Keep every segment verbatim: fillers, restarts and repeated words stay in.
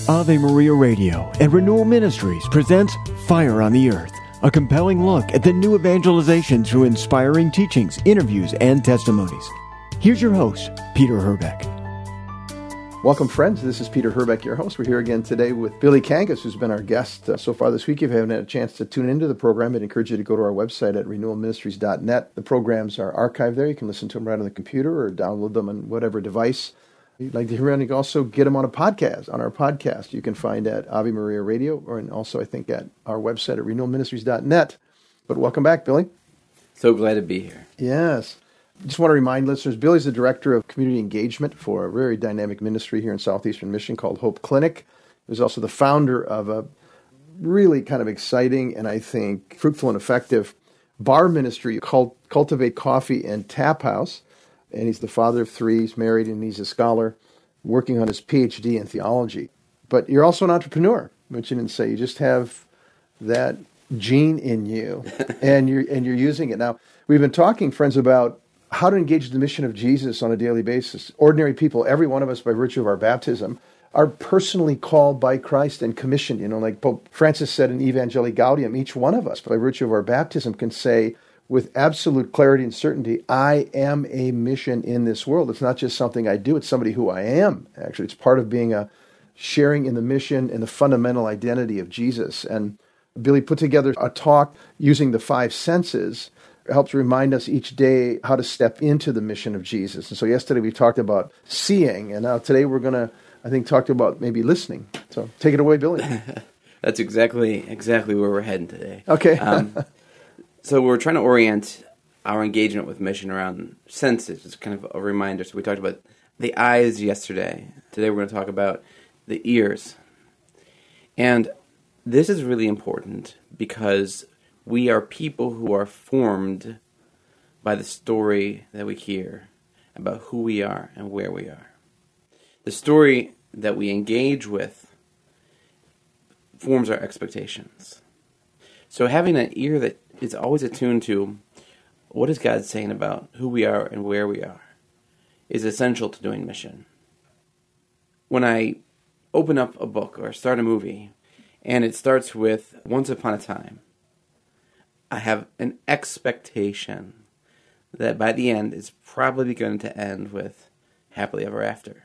Ave Maria Radio and Renewal Ministries presents Fire on the Earth, a compelling look at the new evangelization through inspiring teachings, interviews, and testimonies. Here's your host, Peter Herbeck. Welcome, friends. This is Peter Herbeck, your host. We're here again today with Billy Kangas, who's been our guest uh, so far this week. If you haven't had a chance to tune into the program, I'd encourage you to go to our website at renewal ministries dot net. The programs are archived there. You can listen to them right on the computer or download them on whatever device you'd like to hear. And you can also get them on a podcast, on our podcast. You can find at Ave Maria Radio, or and also, I think, at our website at renewal ministries dot net. But welcome back, Billy. So glad to be here. Yes. Just want to remind listeners, Billy's the director of community engagement for a very dynamic ministry here in Southeastern Michigan called Hope Clinic. He's also the founder of a really kind of exciting and I think fruitful and effective bar ministry called Cultivate Coffee and Tap House. And he's the father of three. He's married and he's a scholar working on his P H D in theology. But you're also an entrepreneur, which you didn't say. You just have that gene in you, and you're and you're using it. Now, we've been talking, friends, about how to engage the mission of Jesus on a daily basis. Ordinary people, every one of us, by virtue of our baptism, are personally called by Christ and commissioned. You know, like Pope Francis said in Evangelii Gaudium, each one of us, by virtue of our baptism, can say with absolute clarity and certainty, I am a mission in this world. It's not just something I do, it's somebody who I am. Actually, it's part of being a sharing in the mission and the fundamental identity of Jesus. And Billy put together a talk using the five senses. It helps remind us each day how to step into the mission of Jesus. And so yesterday we talked about seeing, and now today we're going to, I think, talk about maybe listening. So take it away, Billy. That's exactly exactly where we're heading today. Okay. um, so we're trying to orient our engagement with mission around senses. It's kind of a reminder. So we talked about the eyes yesterday. Today we're going to talk about the ears. And this is really important because we are people who are formed by the story that we hear about who we are and where we are. The story that we engage with forms our expectations. So having an ear that is always attuned to what is God saying about who we are and where we are is essential to doing mission. When I open up a book or start a movie and it starts with Once Upon a Time, I have an expectation that by the end it's probably going to end with happily ever after.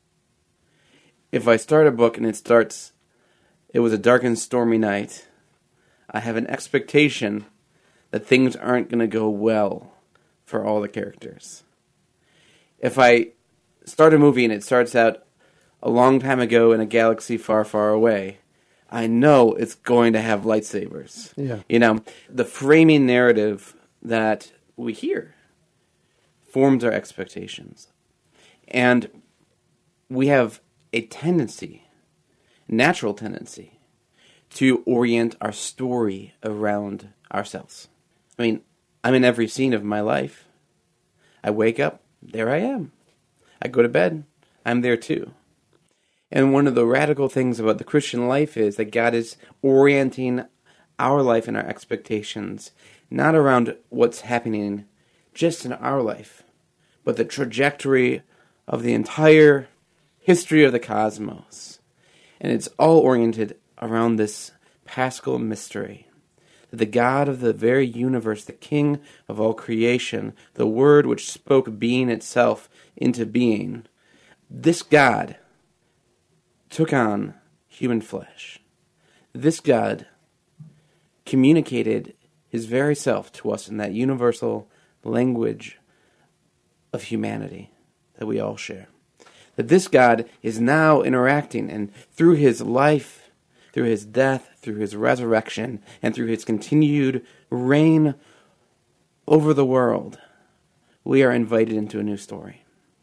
If I start a book and it starts, it was a dark and stormy night, I have an expectation that things aren't going to go well for all the characters. If I start a movie and it starts out a long time ago in a galaxy far, far away, I know it's going to have lightsabers. Yeah. You know, the framing narrative that we hear forms our expectations. And we have a tendency, natural tendency, to orient our story around ourselves. I mean, I'm in every scene of my life. I wake up, there I am. I go to bed, I'm there too. And one of the radical things about the Christian life is that God is orienting our life and our expectations not around what's happening just in our life, but the trajectory of the entire history of the cosmos. And it's all oriented around this paschal mystery, that the God of the very universe, the King of all creation, the Word which spoke being itself into being, this God took on human flesh. This God communicated his very self to us in that universal language of humanity that we all share. That this God is now interacting, and through his life, through his death, through his resurrection, and through his continued reign over the world, we are invited into a new story.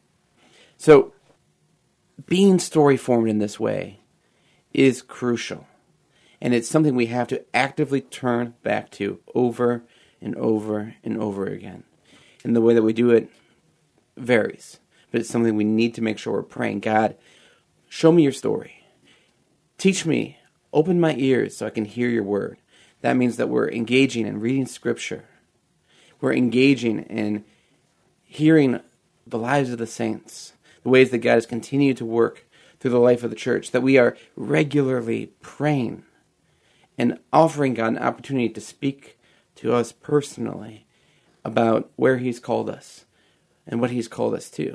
So, being story-formed in this way is crucial. And it's something we have to actively turn back to over and over and over again. And the way that we do it varies. But it's something we need to make sure we're praying, God, show me your story. Teach me. Open my ears so I can hear your word. That means that we're engaging in reading Scripture. We're engaging in hearing the lives of the saints, the ways that God has continued to work through the life of the church, that we are regularly praying and offering God an opportunity to speak to us personally about where he's called us and what he's called us to.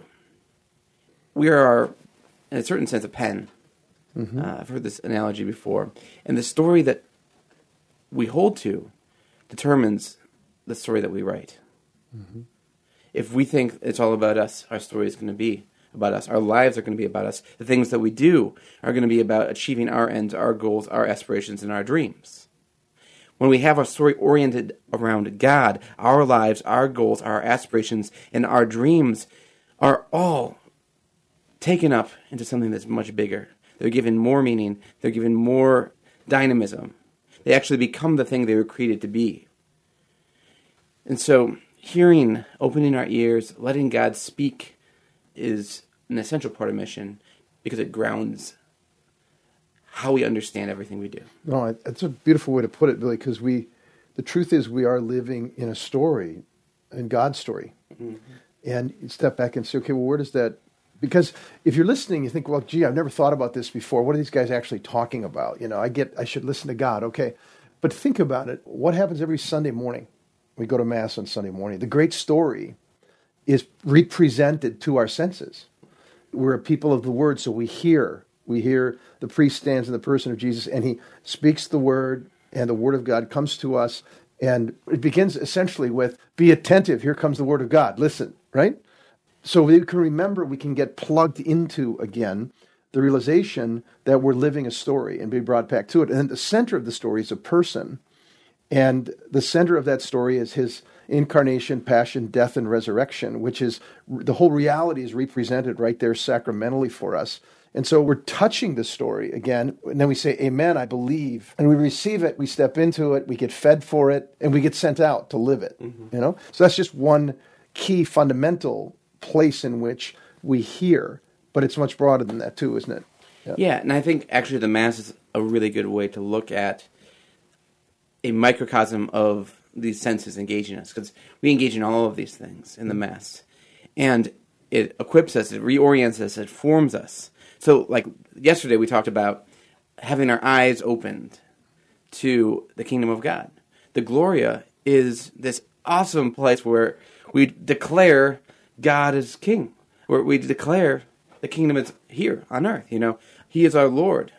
We are, in a certain sense, a pen. Mm-hmm. Uh, I've heard this analogy before. And the story that we hold to determines the story that we write. Mm-hmm. If we think it's all about us, our story is going to be about us. Our lives are going to be about us. The things that we do are going to be about achieving our ends, our goals, our aspirations, and our dreams. When we have our story oriented around God, our lives, our goals, our aspirations, and our dreams are all taken up into something that's much bigger. They're given more meaning. They're given more dynamism. They actually become the thing they were created to be. And so, hearing, opening our ears, letting God speak is an essential part of mission because it grounds how we understand everything we do. No, it's a beautiful way to put it, Billy, because we, the truth is we are living in a story, in God's story. Mm-hmm. And you step back and say, okay, well, where does that... Because if you're listening, you think, well, gee, I've never thought about this before. What are these guys actually talking about? You know, I get, I should listen to God. Okay. But think about it. What happens every Sunday morning? We go to Mass on Sunday morning. The great story is represented to our senses. We're a people of the Word, so we hear. We hear the priest stands in the person of Jesus, and he speaks the Word, and the Word of God comes to us, and it begins essentially with, be attentive, here comes the Word of God. Listen, right? So we can remember, we can get plugged into, again, the realization that we're living a story and be brought back to it. And then the center of the story is a person. And the center of that story is his incarnation, passion, death, and resurrection, which is the whole reality is represented right there sacramentally for us. And so we're touching the story again, and then we say, amen, I believe. And we receive it, we step into it, we get fed for it, and we get sent out to live it. Mm-hmm. You know, so that's just one key fundamental place in which we hear, but it's much broader than that too, isn't it? Yeah, yeah, and I think actually the Mass is a really good way to look at a microcosm of these senses engaging us, because we engage in all of these things in the Mass, and it equips us, it reorients us, it forms us. So, like yesterday, we talked about having our eyes opened to the kingdom of God. The Gloria is this awesome place where we declare God is King, where we declare the kingdom is here on earth. You know, He is our Lord.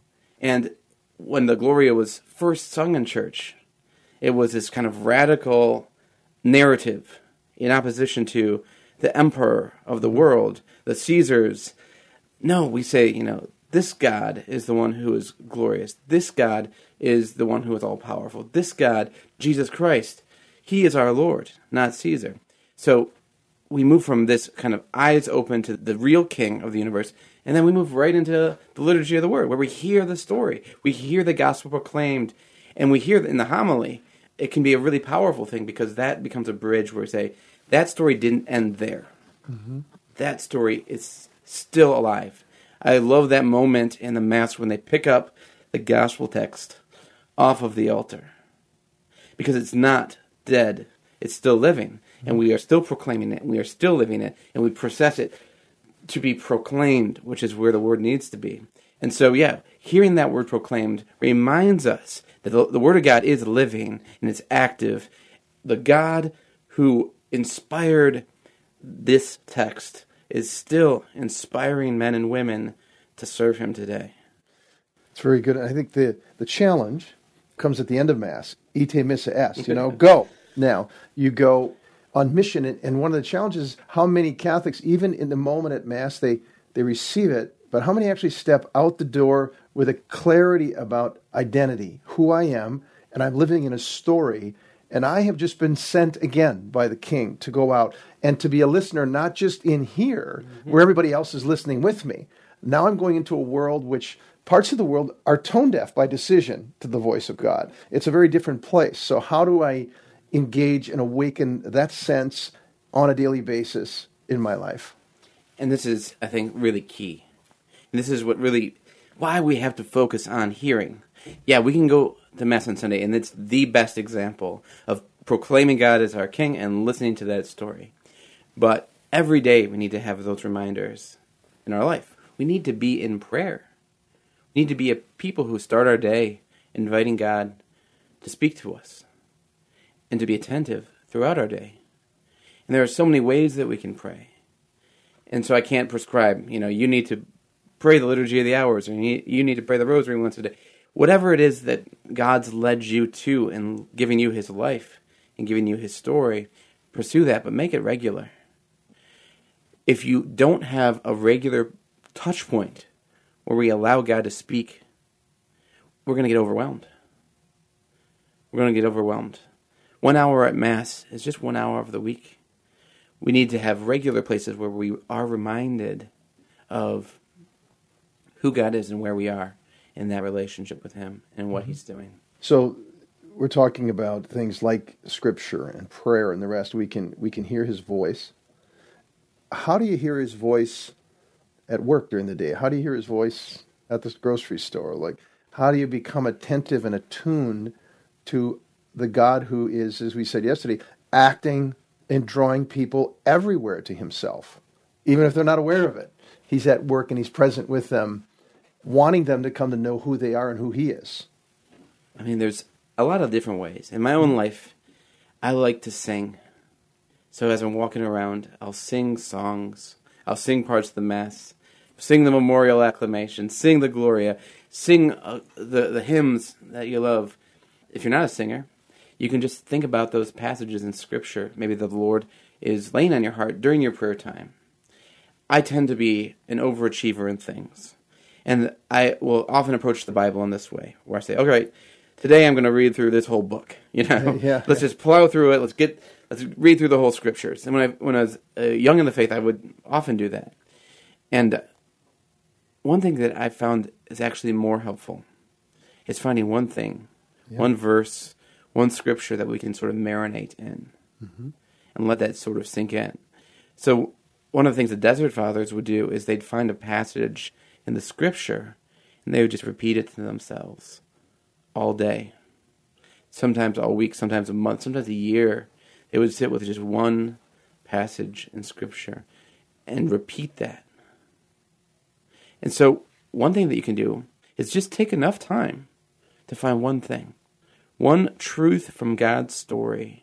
And when the Gloria was first sung in church, it was this kind of radical narrative in opposition to the emperor of the world, the Caesars. No, we say, you know, this God is the one who is glorious. This God is the one who is all-powerful. This God, Jesus Christ, He is our Lord, not Caesar. So we move from this kind of eyes open to the real King of the universe, and then we move right into the liturgy of the Word, where we hear the story. We hear the gospel proclaimed, and we hear in the homily. It can be a really powerful thing because that becomes a bridge where we say, that story didn't end there. Mm-hmm. That story is still alive. I love that moment in the Mass when they pick up the gospel text off of the altar. Because it's not dead. It's still living. And we are still proclaiming it. And we are still living it. And we process it to be proclaimed, which is where the word needs to be. And so, yeah, hearing that word proclaimed reminds us that the, the Word of God is living and it's active. The God who inspired this text is still inspiring men and women to serve Him today. It's very good. I think the, the challenge comes at the end of Mass. Ite missa est, you know, go. Now, you go on mission, and one of the challenges is how many Catholics, even in the moment at Mass, they, they receive it, but how many actually step out the door with a clarity about identity, who I am, and I'm living in a story, and I have just been sent again by the King to go out and to be a listener, not just in here, mm-hmm. where everybody else is listening with me. Now I'm going into a world which parts of the world are tone deaf by decision to the voice of God. It's a very different place. So how do I engage and awaken that sense on a daily basis in my life? And this is, I think, really key. And this is what really, why we have to focus on hearing. Yeah, we can go to Mass on Sunday, and it's the best example of proclaiming God as our King and listening to that story. But every day we need to have those reminders in our life. we need to be in prayer. We need to be a people who start our day inviting God to speak to us and to be attentive throughout our day. And there are so many ways that we can pray. And so I can't prescribe, you know, you need to pray the Liturgy of the Hours, or you need, you need to pray the Rosary once a day. Whatever it is that God's led you to in giving you His life and giving you His story, pursue that, but make it regular. If you don't have a regular touch point where we allow God to speak, we're going to get overwhelmed. We're going to get overwhelmed. One hour at Mass is just one hour of the week. We need to have regular places where we are reminded of who God is and where we are in that relationship with Him and what He's doing. So we're talking about things like Scripture and prayer and the rest. We can we can hear His voice. How do you hear His voice at work during the day? How do you hear His voice at the grocery store? Like, how do you become attentive and attuned to the God who is, as we said yesterday, acting and drawing people everywhere to Himself, even if they're not aware of it? He's at work and He's present with them, wanting them to come to know who they are and who He is. I mean, there's a lot of different ways. In my own life, I like to sing. So as I'm walking around, I'll sing songs. I'll sing parts of the Mass, sing the memorial acclamation, sing the Gloria, sing uh, the, the hymns that you love. If you're not a singer, you can just think about those passages in Scripture, maybe that the Lord is laying on your heart during your prayer time. I tend to be an overachiever in things. And I will often approach the Bible in this way, where I say, all right, today I'm going to read through this whole book. You know, yeah, let's yeah. just plow through it. Let's get, let's read through the whole Scriptures. And when I when I was uh, young in the faith, I would often do that. And one thing that I found is actually more helpful is finding one thing, yeah. one verse, one Scripture that we can sort of marinate in, mm-hmm. and let that sort of sink in. So one of the things the Desert Fathers would do is they'd find a passage in the Scripture, and they would just repeat it to themselves all day. Sometimes all week, sometimes a month, sometimes a year. They would sit with just one passage in Scripture and repeat that. And so one thing that you can do is just take enough time to find one thing, one truth from God's story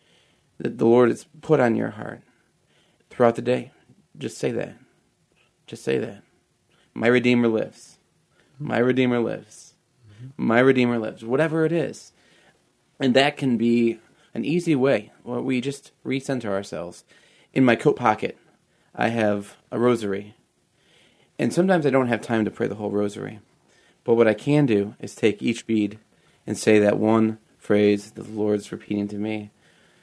that the Lord has put on your heart throughout the day. Just say that. Just say that. My Redeemer lives. My Redeemer lives. My Redeemer lives. Whatever it is. And that can be an easy way where we just recenter ourselves. In my coat pocket, I have a rosary. And sometimes I don't have time to pray the whole rosary. But what I can do is take each bead and say that one phrase that the Lord's repeating to me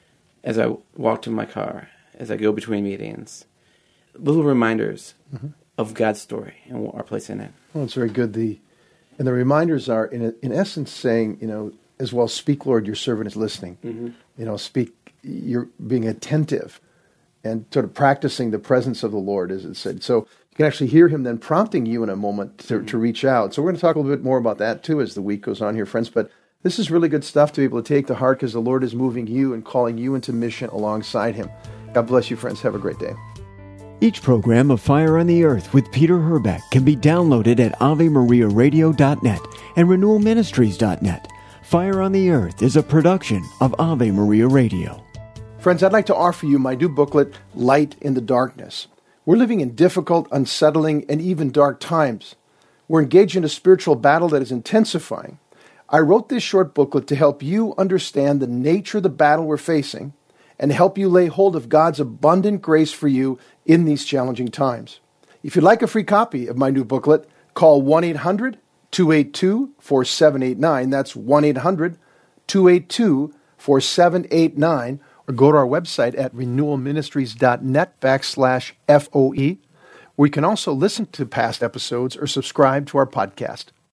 as I walk to my car, as I go between meetings. Little reminders mm-hmm. of God's story and our place in it. Well, it's very good. The and the reminders are, in in essence, saying, you know, as well, speak, Lord, your servant is listening. Mm-hmm. You know, speak, you're being attentive and sort of practicing the presence of the Lord, as it said. So you can actually hear Him then prompting you in a moment to, mm-hmm. to reach out. So we're going to talk a little bit more about that, too, as the week goes on here, friends. But this is really good stuff to be able to take to heart because the Lord is moving you and calling you into mission alongside Him. God bless you, friends. Have a great day. Each program of Fire on the Earth with Peter Herbeck can be downloaded at ave maria radio dot net and renewal ministries dot net. Fire on the Earth is a production of Ave Maria Radio. Friends, I'd like to offer you my new booklet, Light in the Darkness. We're living in difficult, unsettling, and even dark times. We're engaged in a spiritual battle that is intensifying. I wrote this short booklet to help you understand the nature of the battle we're facing and help you lay hold of God's abundant grace for you in these challenging times. If you'd like a free copy of my new booklet, call one eight hundred two eight two four seven eight nine. That's one eight hundred two eight two four seven eight nine. Or go to our website at renewal ministries dot net backslash F O E, where you can also listen to past episodes or subscribe to our podcast.